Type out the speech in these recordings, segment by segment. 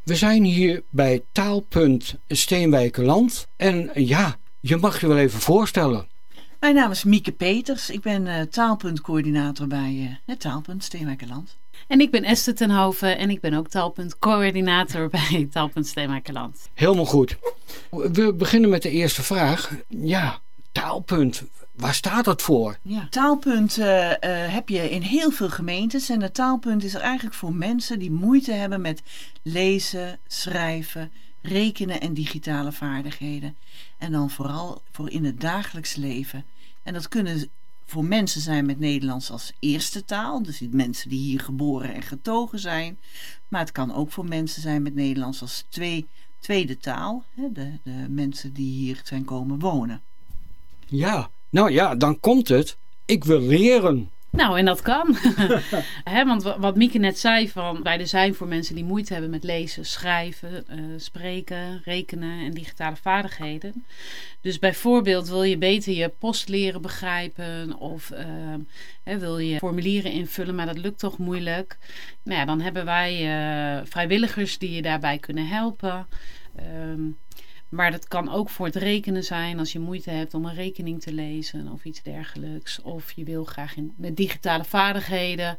We zijn hier bij Taalpunt Steenwijkerland. En ja, je mag je wel even voorstellen. Mijn naam is Mieke Peters. Ik ben taalpuntcoördinator bij het Taalpunt Steenwijkerland. En ik ben Esther ten Hove en ik ben ook taalpuntcoördinator bij Taalpunt Steenwijkerland. Helemaal goed. We beginnen met de eerste vraag. Ja, Taalpunt, waar staat dat voor? Ja. Taalpunt heb je in heel veel gemeentes. En het Taalpunt is er eigenlijk voor mensen die moeite hebben met lezen, schrijven, rekenen en digitale vaardigheden. En dan vooral voor in het dagelijks leven. En dat kunnen voor mensen zijn met Nederlands als eerste taal. Dus mensen die hier geboren en getogen zijn. Maar het kan ook voor mensen zijn met Nederlands als tweede taal. De mensen die hier zijn komen wonen. Ja, nou ja, dan komt het. Ik wil leren. Nou, en dat kan. Want wat Mieke net zei, wij er zijn voor mensen die moeite hebben met lezen, schrijven, spreken, rekenen en digitale vaardigheden. Dus bijvoorbeeld wil je beter je post leren begrijpen of wil je formulieren invullen, maar dat lukt toch moeilijk. Nou ja, dan hebben wij vrijwilligers die je daarbij kunnen helpen. Maar dat kan ook voor het rekenen zijn als je moeite hebt om een rekening te lezen of iets dergelijks. Of je wil graag met digitale vaardigheden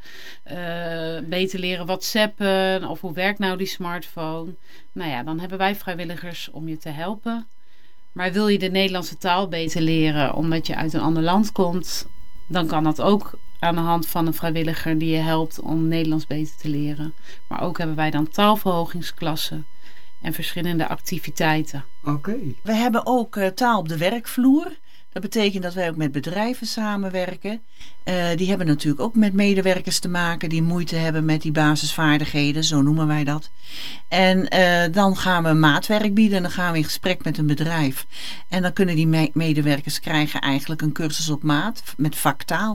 beter leren WhatsAppen of hoe werkt nou die smartphone. Nou ja, dan hebben wij vrijwilligers om je te helpen. Maar wil je de Nederlandse taal beter leren omdat je uit een ander land komt, dan kan dat ook aan de hand van een vrijwilliger die je helpt om Nederlands beter te leren. Maar ook hebben wij dan taalverhogingsklassen en verschillende activiteiten. Oké. We hebben ook taal op de werkvloer. Dat betekent dat wij ook met bedrijven samenwerken. Die hebben natuurlijk ook met medewerkers te maken die moeite hebben met die basisvaardigheden, zo noemen wij dat. En dan gaan we maatwerk bieden en dan gaan we in gesprek met een bedrijf. En dan kunnen die medewerkers krijgen eigenlijk een cursus op maat met vaktaal.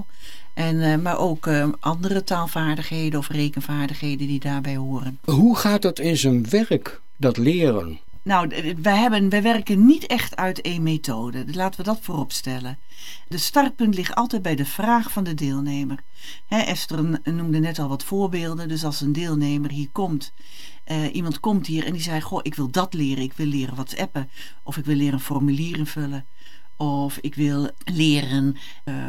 Maar ook andere taalvaardigheden of rekenvaardigheden die daarbij horen. Hoe gaat dat in zijn werk, dat leren? Nou, wij werken niet echt uit één methode. Laten we dat voorop stellen. De startpunt ligt altijd bij de vraag van de deelnemer. Esther noemde net al wat voorbeelden. Dus als een deelnemer hier komt, iemand komt hier en die zei, goh, ik wil dat leren. Ik wil leren WhatsAppen. Of ik wil leren een formulier invullen. Of ik wil leren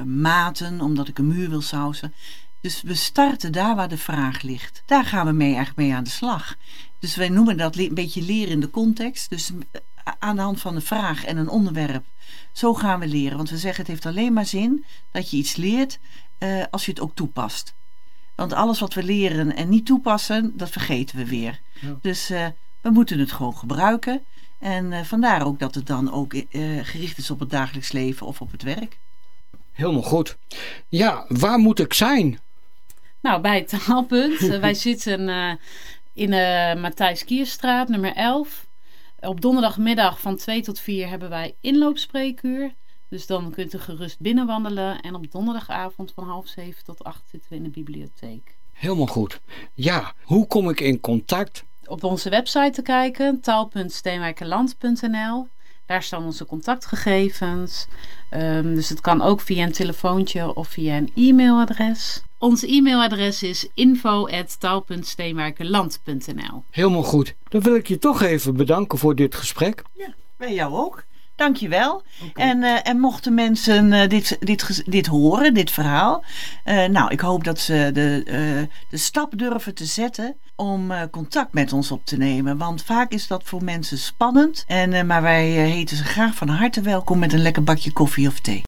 maten, omdat ik een muur wil sausen. Dus we starten daar waar de vraag ligt. Daar gaan we eigenlijk mee aan de slag. Dus wij noemen dat een beetje leren in de context. Dus aan de hand van een vraag en een onderwerp. Zo gaan we leren. Want we zeggen het heeft alleen maar zin dat je iets leert als je het ook toepast. Want alles wat we leren en niet toepassen, dat vergeten we weer. Ja. Dus we moeten het gewoon gebruiken. En vandaar ook dat het dan ook gericht is op het dagelijks leven of op het werk. Helemaal goed. Ja, waar moet ik zijn? Nou, bij het Taalpunt. Wij zitten in de Matthijs Kierstraat, nummer 11. Op donderdagmiddag van 2 tot 4 hebben wij inloopspreekuur. Dus dan kunt u gerust binnenwandelen. En op donderdagavond van 6:30 tot 8 zitten we in de bibliotheek. Helemaal goed. Ja, hoe kom ik in contact? Op onze website te kijken, taal.steenwijkerland.nl. Daar staan onze contactgegevens. Dus het kan ook via een telefoontje of via een e-mailadres. Ons e-mailadres is info@taal.steenwijkerland.nl. Helemaal goed. Dan wil ik je toch even bedanken voor dit gesprek. Ja, bij jou ook. Dankjewel. Okay. En mochten mensen dit horen, dit verhaal. Ik hoop dat ze de stap durven te zetten om contact met ons op te nemen. Want vaak is dat voor mensen spannend. Maar wij heten ze graag van harte welkom met een lekker bakje koffie of thee.